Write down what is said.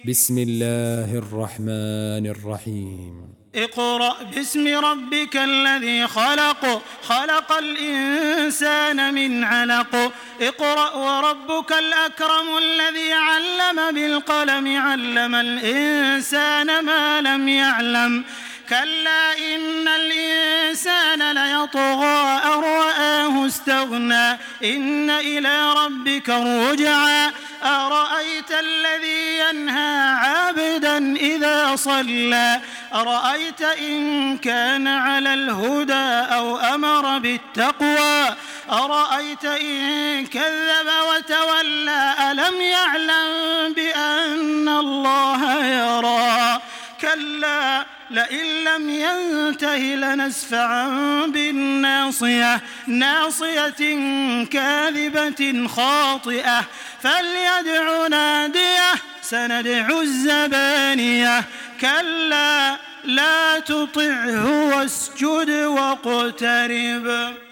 بسم الله الرحمن الرحيم اقرأ باسم ربك الذي خلق خلق الإنسان من علق اقرأ وربك الأكرم الذي علم بالقلم علم الإنسان ما لم يعلم كلا إن الإنسان ليطغى أن رآه استغنى إن إلى ربك الرجعى أرأيت الذي ينهى عبدا إذا صلى أرأيت إن كان على الهدى أو أمر بالتقوى أرأيت إن كذب وتولى ألم يعلم بأن الله يرى كلا لئن لم ينته لنسفعا بالناصية ناصية كاذبة خاطئة فليدع ناديه سندع الزبانية كلا لا تطعه واسجد واقترب.